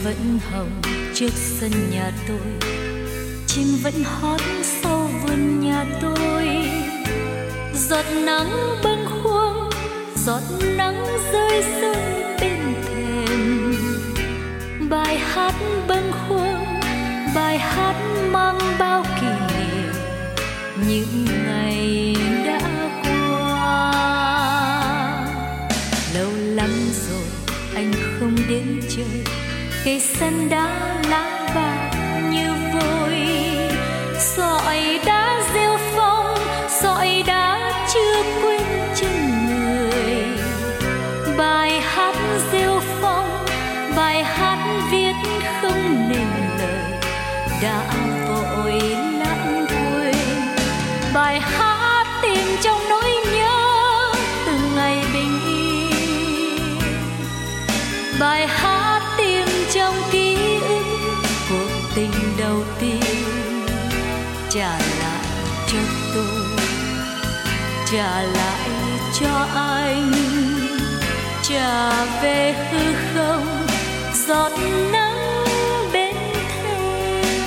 vẫn hồng trước sân nhà tôi, chim vẫn hót sau vườn nhà tôi. Giọt nắng bâng khuâng, giọt nắng rơi rơi bên thềm. Bài hát bâng khuâng, bài hát mang bao kỷ niệm những ngày đã qua. Lâu lắm rồi anh không đến chơi, cây sân đá lá vàng như vôi. Sỏi đá rêu phong, sỏi đá chưa quên chân người. Bài hát rêu phong, bài hát viết không nên lời, đã vội lãng quên. Bài hát tìm trong nỗi nhớ từng ngày bình yên. Bài hát tìm trong ký ức cuộc tình đầu tiên. Trả lại cho tôi, trả lại cho anh, trả về hư không giọt nắng bên thềm.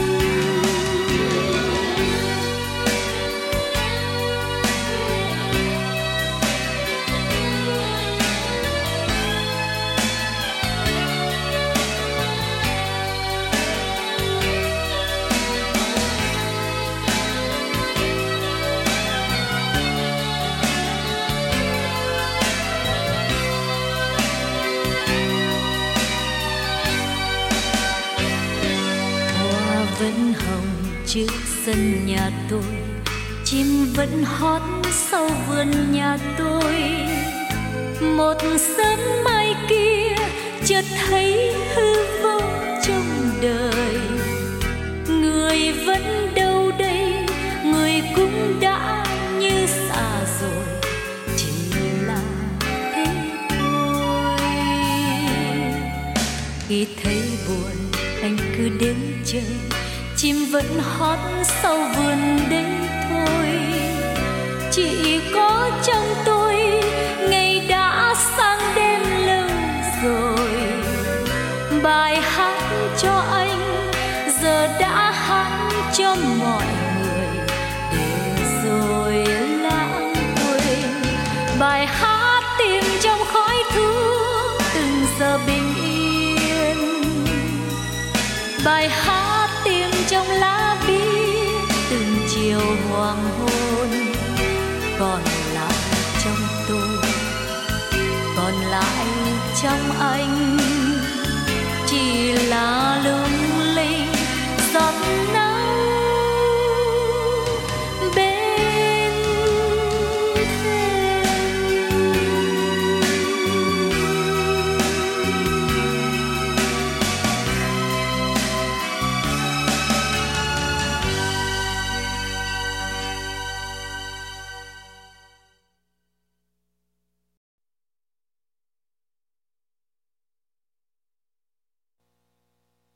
Vẫn hồng trước sân nhà tôi, chim vẫn hót sau vườn nhà tôi. Một sớm mai kia chợt thấy hư vô trong đời. Người vẫn đâu đây, người cũng đã như xa rồi, chỉ là thế thôi. Khi thấy buồn anh cứ đến chơi, chim vẫn hót sau vườn đấy thôi. Chỉ có trong tôi ngày đã sang đêm lâu rồi. Bài hát cho anh giờ đã hát cho mọi người để rồi lãng quên. Bài hát tìm trong khói thuốc từng giờ bình yên. Bài hát tìm trong lá biếc từng chiều hoàng hôn. Còn lại trong tôi, còn lại trong anh.